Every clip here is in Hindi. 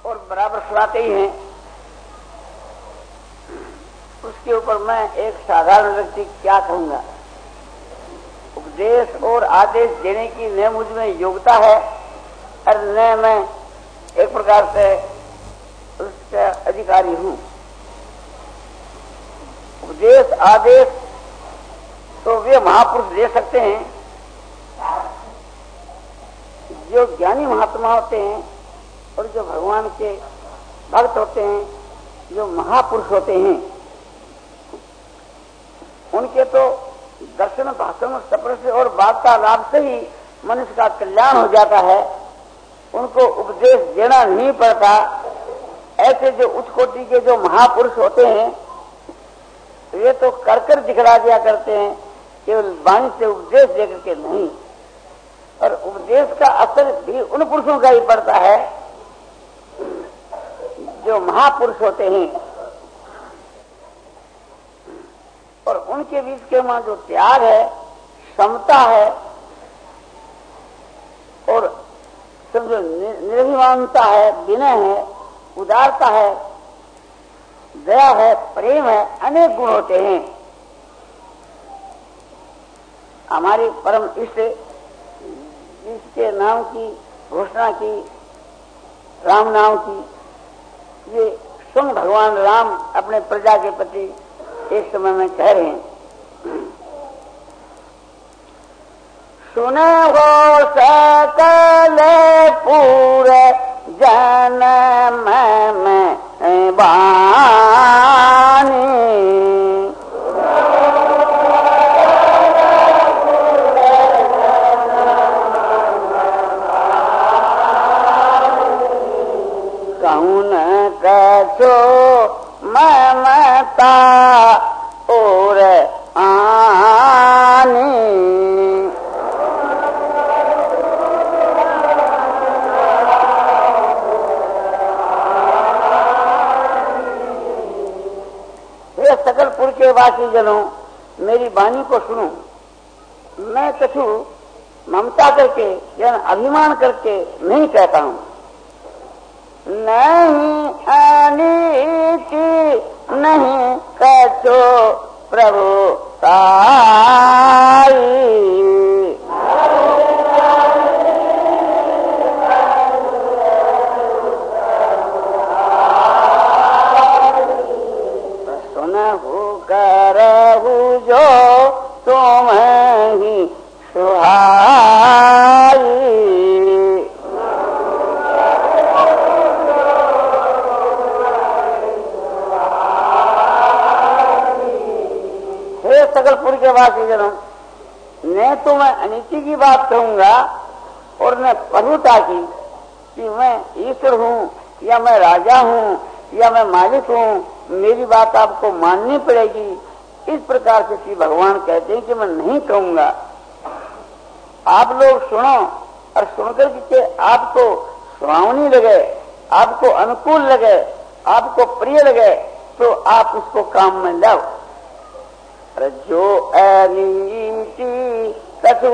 और बराबर सुनाते ही हैं। उसके ऊपर मैं एक साधारण व्यक्ति क्या कहूंगा। उपदेश और आदेश देने की न मुझ में योग्यता है और न मैं एक प्रकार से उसका अधिकारी हूं। उपदेश आदेश तो वे महापुरुष दे सकते हैं जो ज्ञानी महात्मा होते हैं और जो भगवान के भक्त होते हैं, जो महापुरुष होते हैं। उनके तो दर्शन भाषण स्पर्श और वार्तालाप से ही मनुष्य का कल्याण हो जाता है। उनको उपदेश देना नहीं पड़ता। ऐसे जो उच्च कोटि के जो महापुरुष होते हैं वे तो कर कर दिखला दिया करते हैं, केवल वाणी से उपदेश देकर के नहीं। और उपदेश का असर भी उन पुरुषों का ही पड़ता है जो महापुरुष होते हैं। और उनके बीच के वहां जो त्याग है, समता है और समझो निर्भिमानता है, विनय है, उदारता है, दया है, प्रेम है, अनेक गुण होते हैं। हमारे परम इष्ट जिसके नाम की घोषणा की, राम नाम की, ये स्वयं भगवान राम अपने प्रजा के प्रति एक समय में कह रहे हैं, सुने हो सकल पूरे जन्म में बानी, कहूँ न कछो ममता और आनी, हे सकलपुर के वासी जनों, मेरी वाणी को सुनो। मैं कछु ममता करके या अभिमान करके नहीं कहता हूँ। नहीं अनीति नहीं कछो प्रभु ताई, सुनहु करहु जो तुम ही सुहाई। सकलपुर के वासी जनों, न तो मैं अनिति की बात कहूंगा और न प्रभुता की कि मैं ईश्वर हूँ या मैं राजा हूँ या मैं मालिक हूँ, मेरी बात आपको माननी पड़ेगी। इस प्रकार से श्री भगवान कहते हैं कि मैं नहीं कहूंगा। आप लोग सुनो और सुनकर के आपको सुहावनी लगे, आपको अनुकूल लगे, आपको प्रिय लगे तो आप उसको काम में लाओ। जो अनीति कछु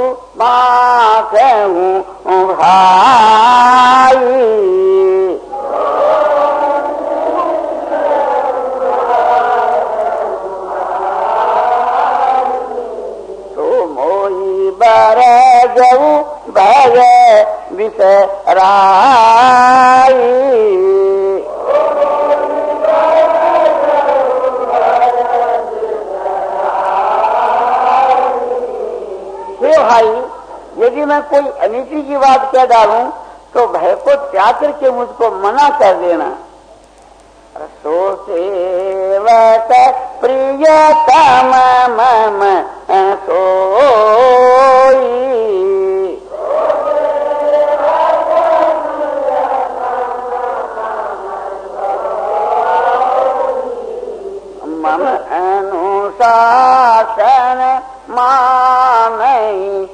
माखूं भाई, तो मोही बर जऊ भय विसराई। भाई, यदि मैं कोई अनीति की बात कह डालूं तो भय को त्याग करके मुझको मना कर देना। सो सेवक प्रियतम मम सोई, मम अनुशासन मानई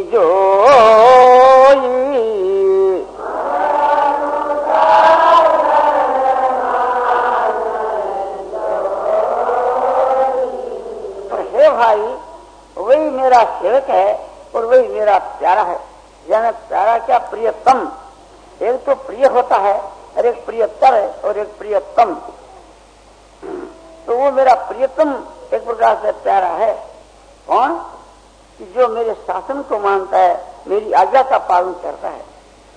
जोई। हे भाई, वही मेरा सेवक है और वही मेरा प्यारा है। यानी प्यारा क्या, प्रियतम। एक तो प्रिय होता है और एक प्रियतर है और एक प्रियतम। तो वो मेरा प्रियतम एक प्रकार से प्यारा है। कौन? कि जो मेरे शासन को मानता है, मेरी आज्ञा का पालन करता है।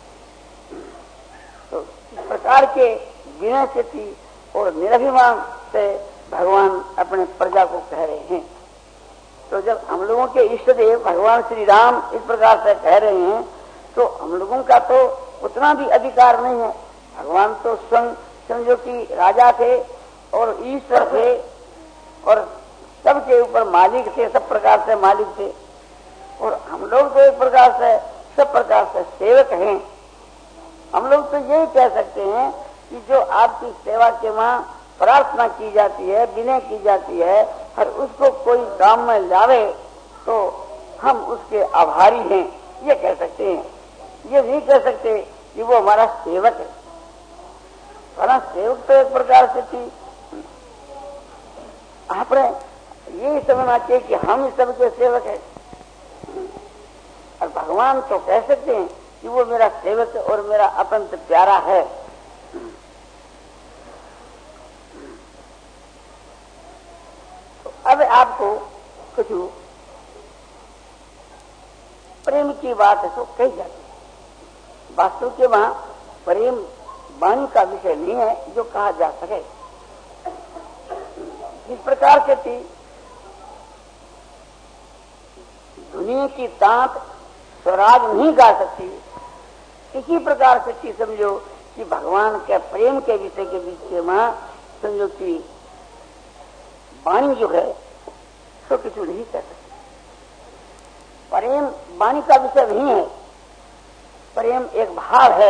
तो इस प्रकार के विनय से थी और निरभिमान से भगवान अपने प्रजा को कह रहे हैं। तो जब हम लोगों के इष्ट देव भगवान श्री राम इस प्रकार से कह रहे हैं तो हम लोगों का तो उतना भी अधिकार नहीं है। भगवान तो स्वयं समझो कि राजा थे और ईश्वर थे और सबके ऊपर मालिक थे, सब प्रकार से मालिक थे। और हम लोग तो एक प्रकार से सब प्रकार से सेवक हैं। हम लोग तो यही कह सकते हैं कि जो आपकी सेवा के वहां प्रार्थना की जाती है, विनय की जाती है, और उसको कोई काम में लावे तो हम उसके आभारी हैं, ये कह सकते हैं। ये नहीं कह सकते कि वो हमारा सेवक है। हमारा सेवक तो एक प्रकार से थी, आपने यही समझना चाहिए कि हम इस सबके सेवक है। और भगवान तो कह सकते हैं कि वो मेरा सेवक और मेरा अत्यंत प्यारा है। तो अब आपको कुछ प्रेम की बात है तो कही जाती है। वास्तव के वहां प्रेम वाणी का विषय नहीं है जो कहा जा सके। इस प्रकार से थी दुनिया की तांत स्वराज नहीं गा सकती, इसी प्रकार से थी समझो कि भगवान के प्रेम के विषय के बीच में समझो कि वाणी जो है तो किसी नहीं कर सकती। प्रेम वाणी का विषय नहीं है, प्रेम एक भाव है।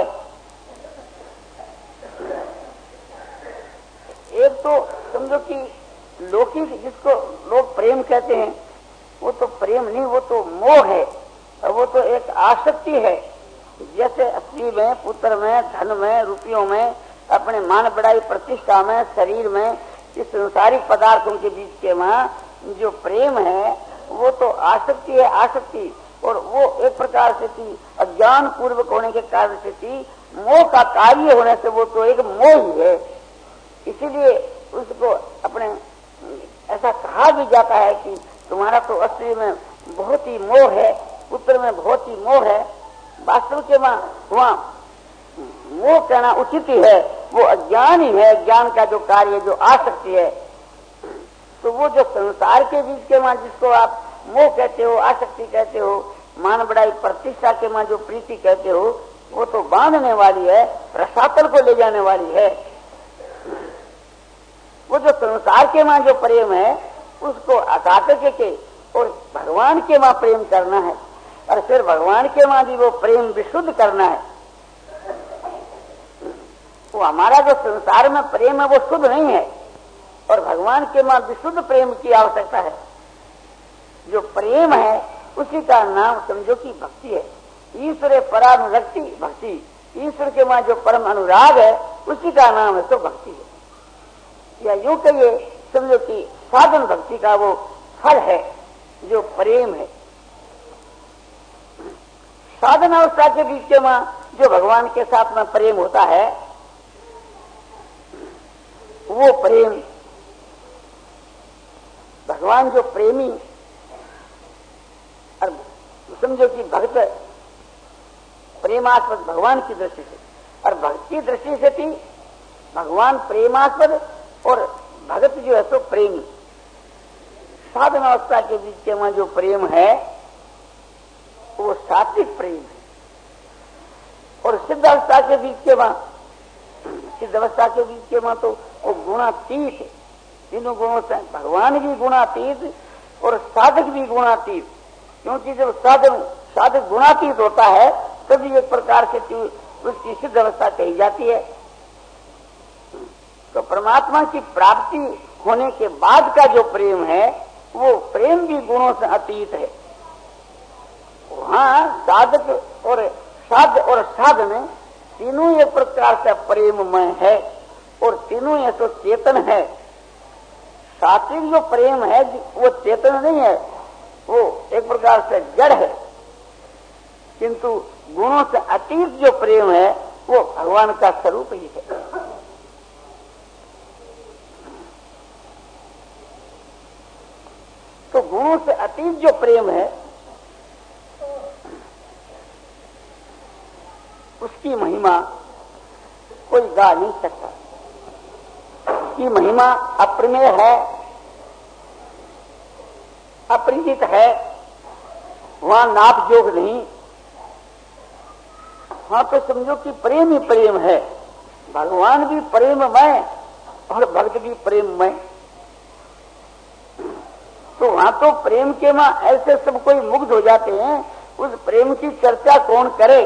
एक तो समझो कि लौकिक जिसको लोग प्रेम कहते हैं वो तो प्रेम नहीं, वो तो मोह है और वो तो एक आसक्ति है। जैसे स्त्री में, पुत्र में, धन में, रुपयों में, अपने मान बढ़ाई प्रतिष्ठा में, शरीर में, इस संसारिक पदार्थों के बीच के वहां जो प्रेम है वो तो आसक्ति है, आसक्ति। और वो एक प्रकार से थी अज्ञान पूर्वक होने के कारण से थी, मोह का कार्य होने से वो तो एक मोह ही है। इसीलिए उसको अपने ऐसा कहा भी जाता है कि तुम्हारा तो स्त्री में बहुत ही मोह है, पुत्र में बहुत ही मोह है। वास्तव के वहां मोह कहना उचित ही है, वो अज्ञान ही है। ज्ञान का जो कार्य जो आसक्ति है, तो वो जो संसार के बीच के वहां जिसको आप मोह कहते हो, आसक्ति कहते हो, मान बढ़ाई प्रतिष्ठा के वहां जो प्रीति कहते हो, वो तो बांधने वाली है, रसातल को ले जाने वाली है। वो जो संसार के वहां जो प्रेम है उसको हटा के और भगवान के वहां प्रेम करना है, और फिर भगवान के वहां भी वो प्रेम विशुद्ध करना है। वो हमारा जो संसार में प्रेम है वो शुद्ध नहीं है, और भगवान के वहां विशुद्ध प्रेम की आवश्यकता है। जो प्रेम है उसी का नाम समझो कि भक्ति है। ईश्वर परानुरक्ति भक्ति, ईश्वर के वहां जो परम अनुराग है उसी का नाम है तो भक्ति है। या यूं कहिए समझो कि साधन भक्ति का वो फल है जो प्रेम है। साधन अवस्था के बीच के वहां जो भगवान के साथ में प्रेम होता है वो प्रेम, भगवान जो प्रेमी और समझो कि भक्त प्रेमास्पद भगवान की दृष्टि से, और भक्त की दृष्टि से थी भगवान प्रेमास्पद और भगत जो है तो प्रेमी। साधन अवस्था के बीच के वहां जो प्रेम है वो सात्विक प्रेम है, और सिद्ध अवस्था के बीच के वहां, सिद्ध अवस्था के बीच के वहां तो वो गुणातीत है। तीनों गुणों से भगवान भी गुणातीत और साधक भी गुणातीत, क्योंकि जब साधक गुणातीत होता है तभी एक प्रकार से उसकी सिद्ध अवस्था कही जाती है। तो परमात्मा की प्राप्ति होने के बाद का जो प्रेम है वो प्रेम भी गुणों से अतीत है। वहां साधक और साधन तीनों एक प्रकार से प्रेममय है, और तीनों ये तो चेतन है। सात्विक जो प्रेम है वो चेतन नहीं है, वो एक प्रकार से जड़ है। किंतु गुणों से अतीत जो प्रेम है वो भगवान का स्वरूप ही है। तो गुणों से अतीत जो प्रेम है उसकी महिमा कोई गा नहीं सकता। उसकी महिमा अप्रमेय है, अपरिचित है, वहां नाप जोग नहीं। हाँ तो समझो कि प्रेम ही प्रेम है। भगवान भी प्रेममय और भक्त भी प्रेममय। तो वहां तो प्रेम के मां ऐसे सब कोई मुग्ध हो जाते हैं, उस प्रेम की चर्चा कौन करे।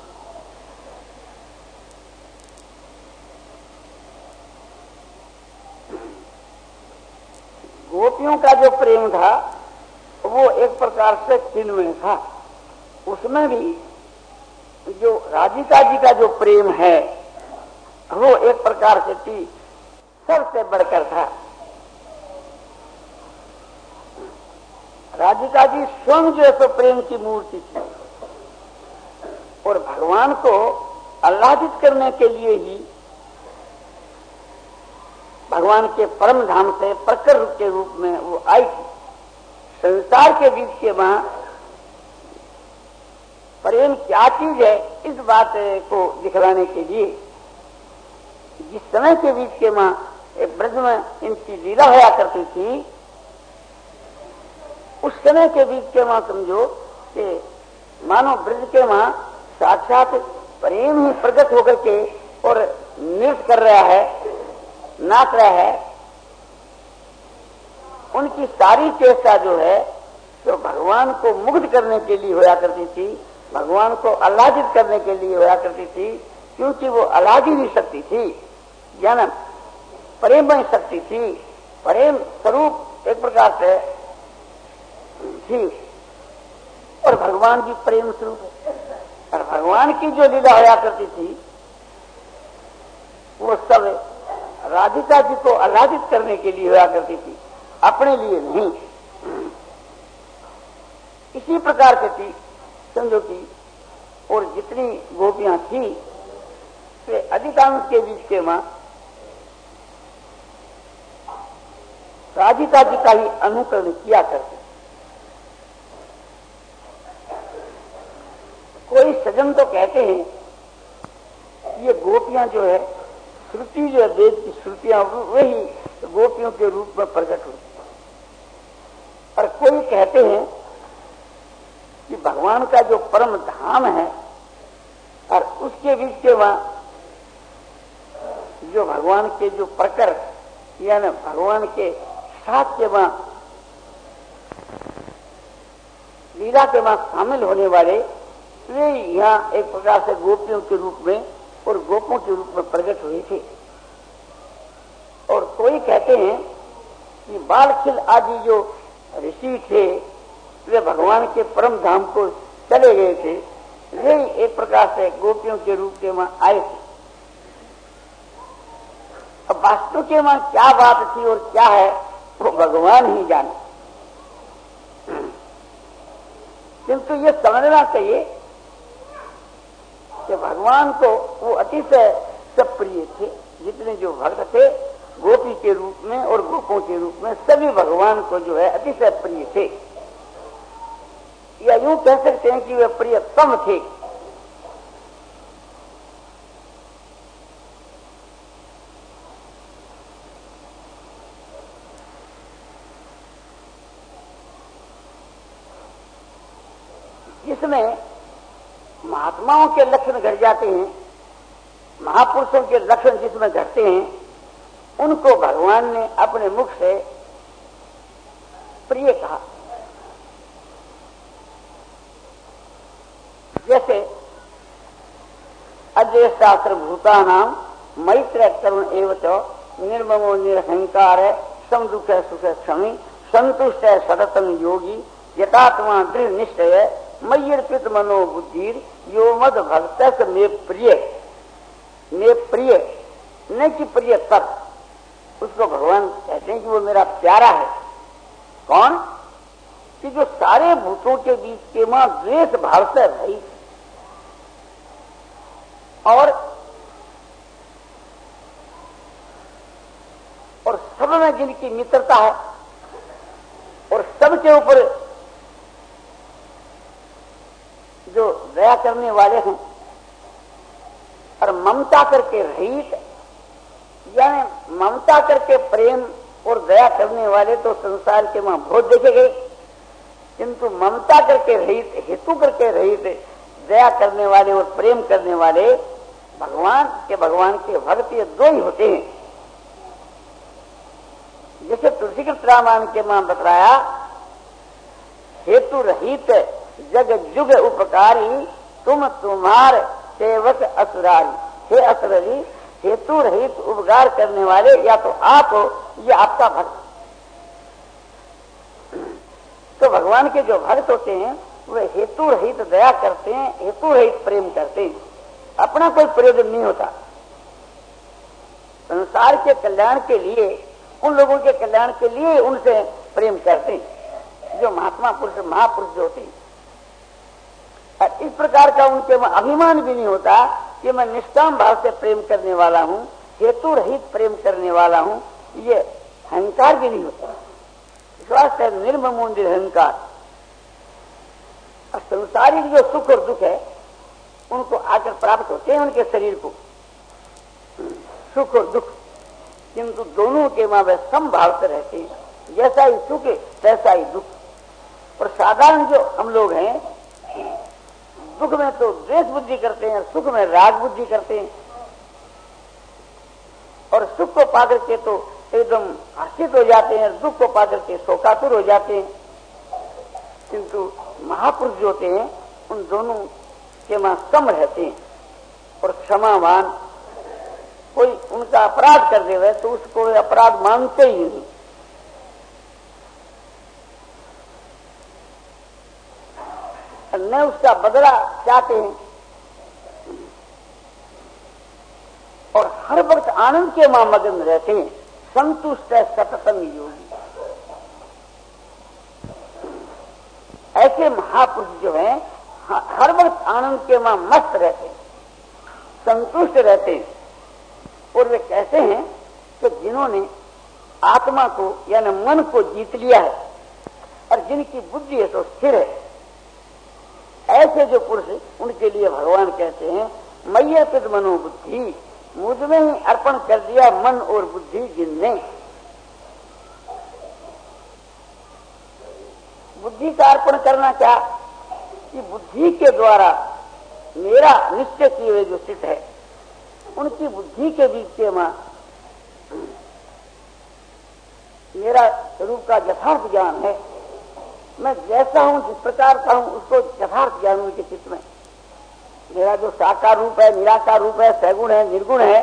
गोपियों का जो प्रेम था वो एक प्रकार से चिन्मय था। उसमें भी जो राधिका जी का जो प्रेम है वो एक प्रकार से थी, सबसे बढ़कर था। राधिका जी स्वयं जो है प्रेम की मूर्ति थी और भगवान को आह्लादित करने के लिए ही भगवान के परम धाम से प्रकर के रूप में वो आई थी। संसार के बीच के वहां प्रेम क्या चीज है इस बात को दिखलाने के लिए जिस समय के बीच के मां ब्रज में इनकी लीला होया करती थी, उस समय के बीच के मां समझो कि मानो ब्रज के मां साक्षात प्रेम ही प्रकट होकर के और नृत्य कर रहा है, नाच रहा है। उनकी सारी चेष्टा जो है तो भगवान को मुग्ध करने के लिए होया करती थी, भगवान को आह्लादित करने के लिए होया करती थी, क्योंकि वो आह्लादिनी शक्ति थी, यानी प्रेममय शक्ति थी, प्रेम स्वरूप एक प्रकार से थी। और भगवान की प्रेम स्वरूप है। और भगवान की जो लीला होया करती थी वो सब राधिका जी को आह्लादित करने के लिए होया करती थी, अपने लिए नहीं। इसी प्रकार से थी समझो कि और जितनी गोपियां थी वे अधिकांश के बीच के मां राधिका जी का ही अनुकरण किया करते। कोई सज्जन तो कहते हैं ये गोपियां जो है श्रुति जो है वेद की श्रुतियां वही गोपियों के रूप में प्रकट हुई। और कोई कहते हैं कि भगवान का जो परम धाम है और उसके बीच के वहां जो भगवान के जो प्रकर यानी भगवान के साथ के वहां लीला के वहां शामिल होने वाले वे यहाँ एक प्रकार से गोपियों के रूप में और गोपों के रूप में प्रकट हुए थे। और कोई कहते हैं कि बालखिल आदि जो ऋषि थे वे भगवान के परम धाम को चले गए थे, वे एक प्रकार से गोपियों के रूप के वहां आए थे। अब वास्तव के वहां क्या बात थी और क्या है वो भगवान ही जाने। किंतु ये समझना चाहिए कि भगवान को वो अतिशय सब प्रिय थे। जितने जो भक्त थे गोपी के रूप में और गोपों के रूप में सभी भगवान को जो है अतिशय प्रिय थे, या यूं कह सकते हैं कि वे प्रियतम थे। जिसमें महात्माओं के लक्षण घट जाते हैं, महापुरुषों के लक्षण जिसमें घटते हैं, उनको भगवान ने अपने मुख से प्रिय कहा। जैसे अजय शास्त्र भूतानाम मैत्र करुण एवं निर्ममो निरहंकार सम दुख सुख क्षमी संतुष्ट सततम योगी यथात्मा दृढ़ निश्चय मय्यर्पित मनो बुद्धि यो मद भक्त में प्रिय न कि प्रिय तत्। उसको भगवान कहते हैं कि वो मेरा प्यारा है। कौन? कि जो सारे भूतों के बीच के मां द्वेष भाव से रही और सब में जिनकी मित्रता है और सबके ऊपर जो दया करने वाले हैं और ममता करके रहित, यानी ममता करके प्रेम और दया करने वाले तो संसार के वहां बहुत देखे गए, किंतु ममता करके रहित, हेतु करके रहित, दया करने वाले और प्रेम करने वाले भगवान के भक्त ये दो ही होते हैं। जैसे तुलसीकृत रामायण के मां बतलाया, हेतु रहित जग जुग उपकारी, तुम तुम्हार सेवक असुरारी। हे असुरारी, हेतु रहित उपकार करने वाले या तो आप हो या आपका भक्त। तो भगवान के जो भक्त होते हैं वे हेतु रहित दया करते हैं, हेतु रहित प्रेम करते हैं, अपना कोई प्रयोजन नहीं होता। संसार के कल्याण के लिए, उन लोगों के कल्याण के लिए उनसे प्रेम करते हैं जो महात्मा पुरुष, महापुरुष जो होते हैं। और इस प्रकार का उनके अभिमान भी नहीं होता कि मैं निष्काम भाव से प्रेम करने वाला हूं, हेतु रहित प्रेम करने वाला हूं, ये अहंकार भी नहीं होता। विश्वास है निर्ममो निरहंकार। और संसारिक जो सुख और दुख है उनको आकर प्राप्त होते हैं उनके शरीर को, सुख और दुख, किंतु दोनों के मां वे समभाव से रहते हैं। जैसा ही सुख तैसा ही दुख। और साधारण जो हम लोग हैं, दुख में तो द्वेष बुद्धि करते हैं, सुख में राग बुद्धि करते हैं, और सुख को पाकर के तो एकदम हर्षित हो जाते हैं, दुख को पाकर के शोकातुर हो जाते हैं। किंतु महापुरुष जो होते हैं उन दोनों के मां सम रहते हैं और क्षमावान। कोई उनका अपराध कर देवे तो उसको अपराध मानते ही नहीं। न उसका बदला चाहते हैं और हर वक्त आनंद के मां मग्न रहते हैं। संतुष्ट है सततम योगी। ऐसे महापुरुष जो हैं हर वक्त आनंद के मां मस्त रहते हैं, संतुष्ट रहते हैं। और वे कैसे हैं कि जिन्होंने आत्मा को यानी मन को जीत लिया है और जिनकी बुद्धि है तो स्थिर है। ऐसे जो पुरुष, उनके लिए भगवान कहते हैं मय्यर्पित मनोबुद्धि, मुझ में ही अर्पण कर दिया मन और बुद्धि जिनने। बुद्धि का अर्पण करना क्या कि बुद्धि के द्वारा मेरा निश्चय किए हुए जो चित्त है उनकी बुद्धि के बीच के मां मेरा रूप का यथार्थ ज्ञान है। मैं जैसा हूं, जिस प्रकार का हूं, उसको यथार्थ ज्ञान उनके चित्त में। मेरा जो साकार रूप है, निराकार रूप है, सगुण है, निर्गुण है,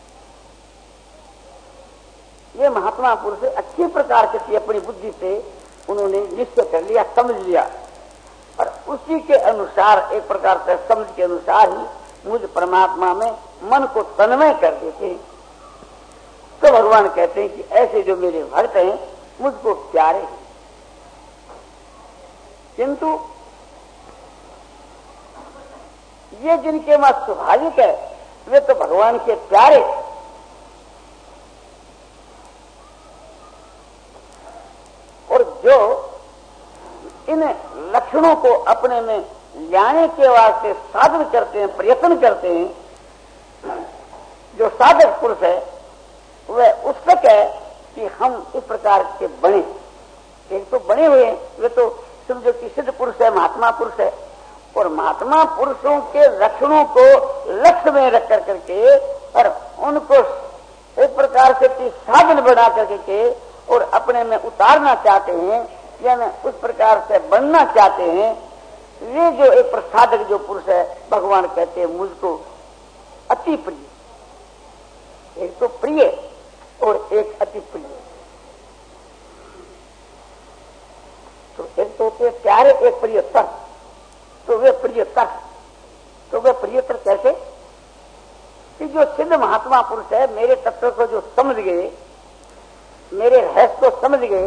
ये महात्मा पुरुष अच्छी प्रकार से अपनी बुद्धि से उन्होंने निश्चय कर लिया, समझ लिया, और उसी के अनुसार एक प्रकार से समझ के अनुसार ही मुझ परमात्मा में मन को तन्मय कर देते हैं। तो भगवान कहते हैं कि ऐसे जो मेरे भक्त हैं मुझको प्यारे हैं। किंतु ये जिनके मां स्वाभाविक है वे तो भगवान के प्यारे, और जो इन लक्षणों को अपने में लाने के वास्ते साधन करते हैं, प्रयत्न करते हैं, जो साधक पुरुष है वह उत्सुक है कि हम इस प्रकार के बने। एक तो बने हुए हैं, वे तो समझो कि सिद्ध पुरुष है, महात्मा पुरुष है, और महात्मा पुरुषों के लक्षणों को लक्ष्य में रख करके और उनको एक प्रकार से साधन बना करके और अपने में उतारना चाहते हैं, यानी उस प्रकार से बनना चाहते हैं। वे जो एक प्रसादक जो पुरुष है भगवान कहते हैं मुझको अति प्रिय। एक तो प्रिय और एक अति प्रिय। तो एक तो होते प्यारे, एक प्रियतर। तो वे प्रियतर, तो वे प्रियतर कैसे कि जो सिद्ध महात्मा पुरुष है मेरे तत्व को जो समझ गए, मेरे रहस्य को समझ गए,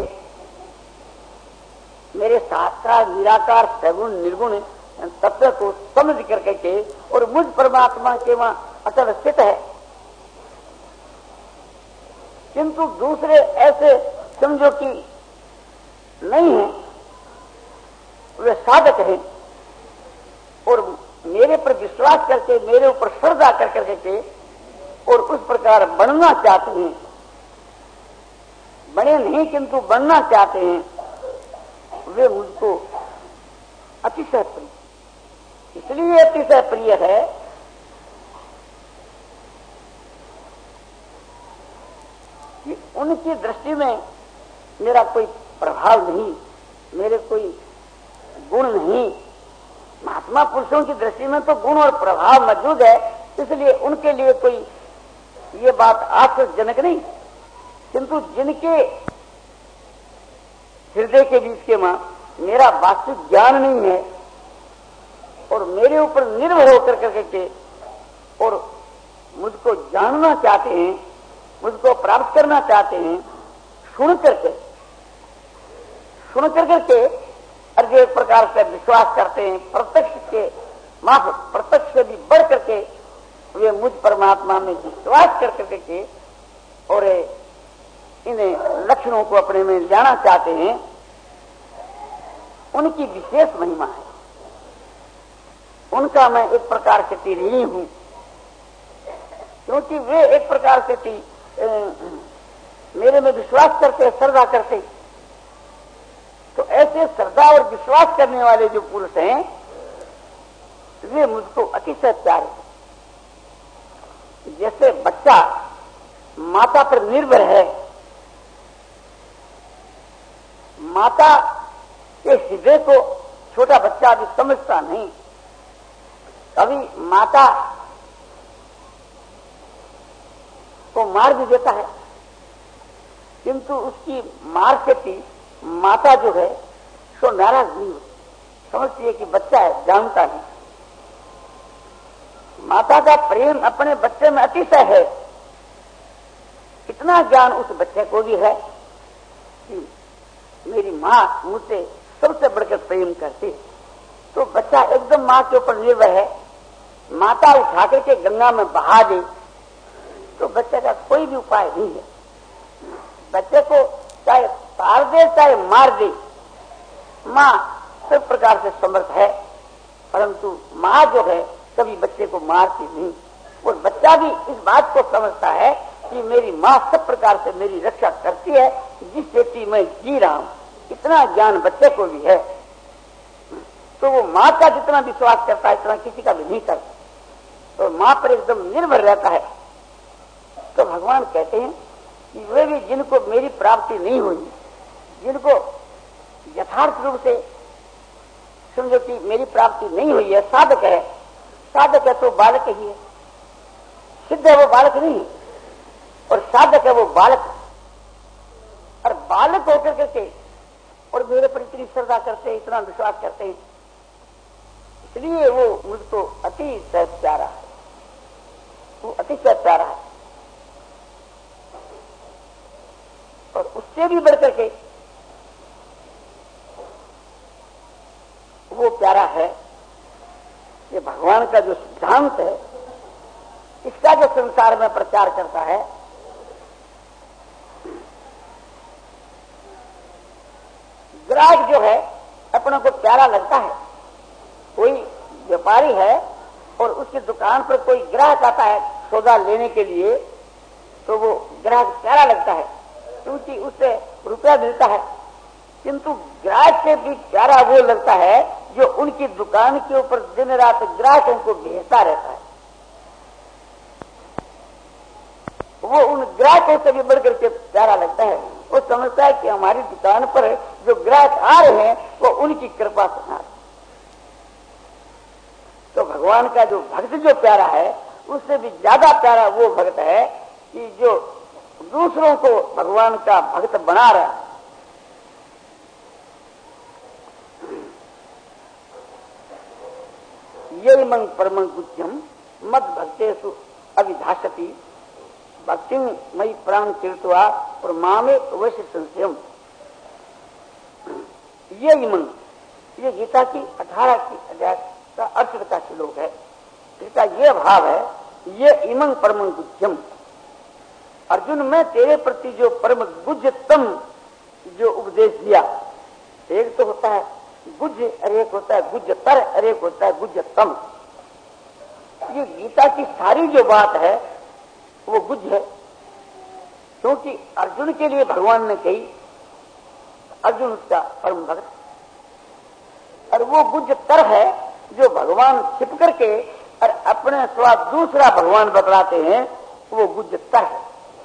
मेरे साकार निराकार सगुण निर्गुण तत्व को समझ करके और मुझ परमात्मा के वहां अटल स्थित है, किंतु दूसरे ऐसे समझो कि नहीं है, वे साधक हैं और मेरे पर विश्वास करके, मेरे ऊपर श्रद्धा कर करके और उस प्रकार बनना चाहते हैं, बने नहीं किंतु बनना चाहते हैं, वे मुझको अतिशय प्रिय, इसलिए अतिशय प्रिय है कि उनकी दृष्टि में मेरा कोई प्रभाव नहीं, मेरे कोई गुण नहीं। महात्मा पुरुषों की दृष्टि में तो गुण और प्रभाव मौजूद है, इसलिए उनके लिए कोई ये बात आश्चर्यजनक नहीं, किंतु जिनके हृदय के बीच के मां मेरा वास्तविक ज्ञान नहीं है और मेरे ऊपर निर्भर होकर करके और मुझको जानना चाहते हैं, मुझको प्राप्त करना चाहते हैं, सुन करके और जो एक प्रकार से विश्वास करते हैं, प्रत्यक्ष के माफ प्रत्यक्ष से भी बढ़ करके वे मुझ परमात्मा में विश्वास कर करके और इन लक्षणों को अपने में लाना चाहते हैं, उनकी विशेष महिमा है। उनका मैं एक प्रकार से ऋणी हूं, क्योंकि वे एक प्रकार से मेरे में विश्वास करते, श्रद्धा करते। तो ऐसे श्रद्धा और विश्वास करने वाले जो पुरुष हैं, वे मुझको अतिशय प्यारे। जैसे बच्चा माता पर निर्भर है, माता के हृदय को छोटा बच्चा अभी समझता नहीं, कभी माता को मार भी देता है, किंतु उसकी मार से भी माता जो है सो नाराज नहीं होती, समझती है कि बच्चा है, जानता है। माता का प्रेम अपने बच्चे में अतिशय है, इतना ज्ञान उस बच्चे को भी है कि मेरी मां मुझसे सबसे बढ़कर प्रेम करती। तो बच्चा एकदम मां के ऊपर निर्भर है, माता उठा करके गंगा में बहा दे तो बच्चे का कोई भी उपाय नहीं है। बच्चे को चाहे पार दे चाहे मार दे, मां सब प्रकार से समर्थ है, परंतु मां जो है कभी बच्चे को मारती नहीं। और बच्चा भी इस बात को समझता है कि मेरी मां सब प्रकार से मेरी रक्षा करती है, जिससे कि मैं जी रहा हूं। इतना ज्ञान बच्चे को भी है, तो वो मां का जितना विश्वास करता है इतना किसी का भी नहीं करता, तो मां पर एकदम निर्भर रहता है। तो भगवान कहते हैं कि वे भी जिनको मेरी प्राप्ति नहीं हुई, जिनको यथार्थ रूप से समझो कि मेरी प्राप्ति नहीं हुई है, साधक है, साधक है तो बालक ही है, सिद्ध है वो बालक नहीं है, और साधक है वो बालक। और बालक होकर करके और मेरे पर इतनी श्रद्धा करते हैं, इतना विश्वास करते हैं, इसलिए वो मुझको अतिशय प्यारा है, वो अतिशय प्यारा है। और उससे भी बढ़कर के वो प्यारा है कि भगवान का जो सिद्धांत है, इसका जो संसार में प्रचार करता है, ग्राहक जो है अपने को प्यारा लगता है। कोई व्यापारी है और उसकी दुकान पर कोई ग्राहक आता है सौदा लेने के लिए, तो वो ग्राहक प्यारा लगता है क्योंकि उससे रुपया मिलता है। किंतु ग्राहक से भी प्यारा वो लगता है जो उनकी दुकान के ऊपर दिन रात ग्राहकों को भेजता रहता है। वो उन ग्राहकों से भी बढ़कर के प्यारा लगता है। वो समझता है कि हमारी दुकान पर जो ग्राहक आ रहे हैं वो उनकी कृपा से आ रहे हैं। तो भगवान का जो भक्त जो प्यारा है, उससे भी ज्यादा प्यारा वो भक्त है कि जो दूसरों को भगवान का भक्त बना रहा है। ये मन परमं गुह्यम मद भक्तेषु अभिधासति भक्ति मई प्राण तीर्थवा और मामे अवश्य संशयम। ये इमन, ये गीता की 18 की अध्याय का अर्थ का श्लोक है। इसका ये भाव है, ये इमन परमं गुह्यम, अर्जुन मैं तेरे प्रति जो परम गुज्जतम जो उपदेश दिया, एक तो होता है गुज्ज और एक होता है गुज्जतर और एक होता है गुज्जतम। ये गीता की सारी जो बात है वो गुज्ज है, क्योंकि अर्जुन के लिए भगवान ने कही, अर्जुन उसका परम भक्त, और वो गुज्जतर है जो भगवान छिप करके और अपने स्वाद दूसरा भगवान बतलाते हैं, वो गुज्जतर है।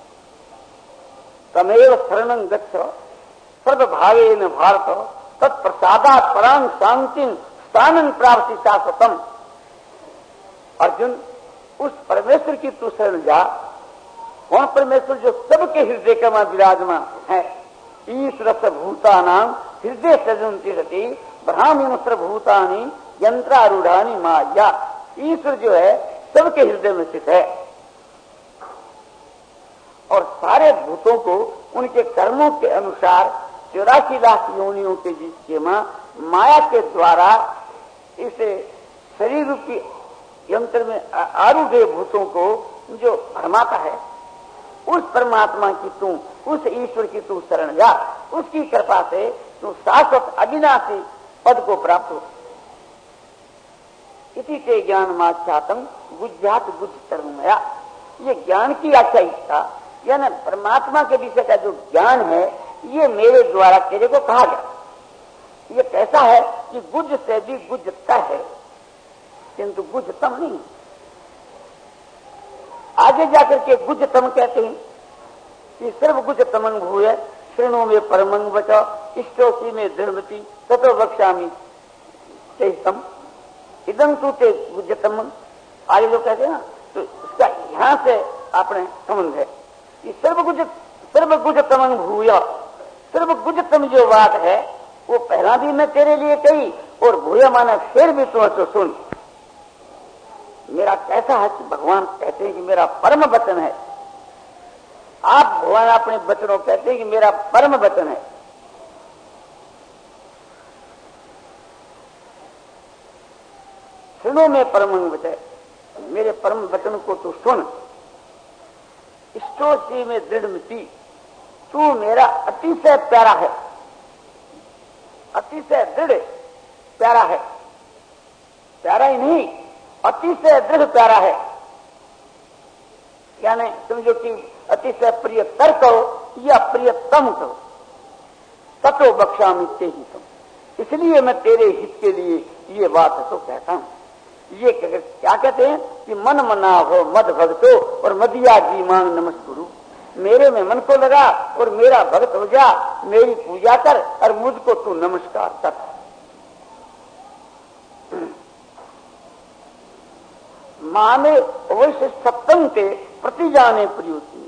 तमेव शरणं गच्छ सर्वभावेन भारत तत्प्रसादात् परां शांतिं स्थानं प्राप्ति शाश्वतम्। अर्जुन उस परमेश्वर की तू शरण जा। कौन परमेश्वर? जो सबके हृदय का में विराजमान है। ईश्वर भूतानां हृदय सजंती सती ब्राह्मण सर्वभूतानि यंत्रारूढ़ानि माया। ईश्वर जो है सबके हृदय में स्थित है और सारे भूतों को उनके कर्मों के अनुसार 84 लाख योनियों के जिसके माया के द्वारा इस शरीर रूपी यंत्र में आरूढ़ भूतों को जो भरमाता है, उस परमात्मा की तू, उस ईश्वर की तू शरण जा। उसकी कृपा से तू शाश्वत अविनाशी पद को प्राप्त हो। इसी ते ज्ञान माख्यातम गुज्जात गुज्ज तरुमया। ये ज्ञान की आख्यायिका यानी परमात्मा के विषय का जो ज्ञान है, ये मेरे द्वारा तेरे को कहा गया। ये कैसा है कि गुज्ज से भी गुज्जतर है, किंतु गुज्जतम नहीं। आगे जाकर के गुज्जतम कहते हैं कि सर्व गुज्जतमं भूय श्रेणु में परमं वच इष्टोसी में दृढ़मति ततो वक्ष्यामि चैतम इदं तू ते गुज्जतम। आगे जो कहते हैं ना, तो उसका यहां से अपने संबंध है कि सर्व गुज्जतमं भूय। सर्व गुज्जतम जो बात है वो पहला भी मैं तेरे लिए कही, और भूया माना फिर भी तो सुन। मेरा कैसा है कि भगवान कहते हैं कि मेरा परम वचन है। आप भगवान अपने वचनों कहते हैं कि मेरा परम वचन है। सुनो में परम वचन, मेरे परम वचन को तू सुन। इष्टोसी में दृढ़मति, तू मेरा अतिशय प्यारा है, अतिशय दृढ़ प्यारा है। प्यारा ही नहीं, अतिशय दृढ़ प्यारा है। यानी समझो कि अतिशय प्रियतर कहो या प्रियतम कहो, ततो बख्शामि ते ही तुम। इसलिए मैं तेरे हित के लिए ये बात तो कहता हूं। ये क्या कहते हैं कि मन मना हो मद भक्तो और मदिया जी मांग नमस्कुरु। मेरे में मन को लगा और मेरा भक्त हो जा, मेरी पूजा कर और मुझको तू नमस्कार कर। माने वैसे सप्तम के प्रति जाने प्रयुति।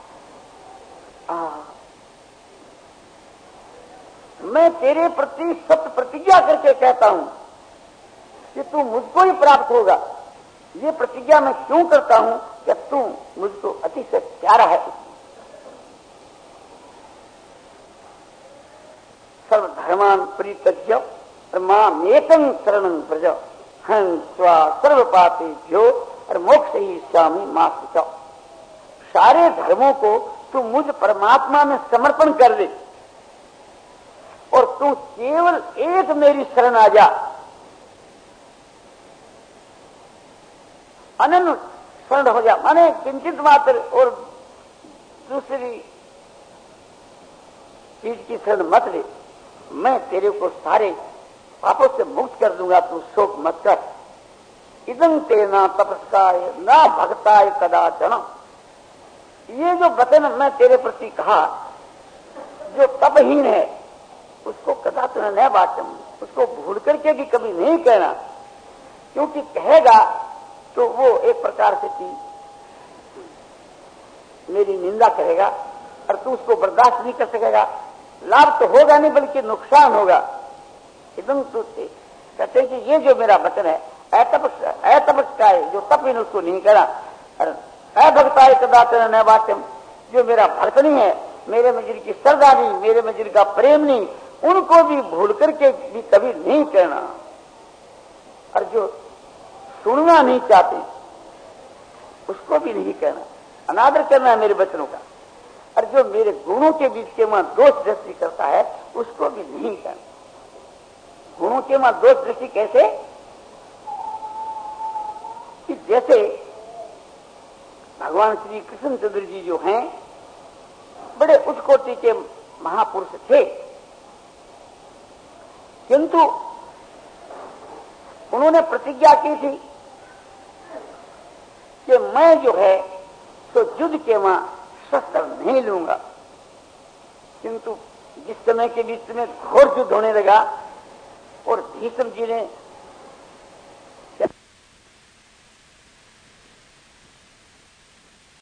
मैं तेरे प्रति सत्य प्रतिज्ञा करके कहता हूं कि तू मुझको ही प्राप्त होगा। ये प्रतिज्ञा मैं क्यों करता हूं कि तू मुझको अतिशय प्यारा है। सर्वधर्मान परित्यज्य मामेकं शरणं व्रज हं स्वा सर्व पापेभ्यो और मोक्ष ही स्वामी मास्ति। सारे धर्मों को तू मुझ परमात्मा में समर्पण कर दे और तू केवल एक मेरी शरण आ जा। अनन्य शरण हो जा, माने किंचित मात्र और दूसरी चीज की शरण मत ले। मैं तेरे को सारे पापों से मुक्त कर दूंगा, तू शोक मत कर। इदं तेना तपस्काय ना भक्ताय कदाचन। ये जो वचन मैं तेरे प्रति कहा, जो तपहीन है उसको कदाचन न वाचम, उसको भूल करके भी कभी नहीं कहना, क्योंकि कहेगा तो वो एक प्रकार से की मेरी निंदा करेगा और तू उसको बर्दाश्त नहीं कर सकेगा। लाभ तो होगा नहीं बल्कि नुकसान होगा। एकदम तो कहते हैं कि ये जो मेरा वचन है अतपस्काय, जो तपहीन उसको नहीं करा, और अभक्ताय कदाचन न वाच्यम, जो मेरा भक्त नहीं है, मेरे में जिनकी श्रद्धा नहीं, मेरे में जिनका प्रेम नहीं, उनको भी भूल करके भी कभी नहीं कहना। और जो सुनना नहीं चाहते उसको भी नहीं कहना। अनादर करना है मेरे वचनों का। और जो मेरे गुणों के बीच के वहां दोष दृष्टि करता है उसको भी नहीं करना। गुणों के वहां दोष दृष्टि कैसे कि जैसे भगवान श्री कृष्णचंद्र जी जो हैं बड़े उच्च कोटि के महापुरुष थे, किंतु उन्होंने प्रतिज्ञा की थी कि मैं जो है तो युद्ध के वहां शस्त्र नहीं लूंगा। किंतु जिस समय के बीच में घोर युद्ध होने लगा और भीष्म जी ने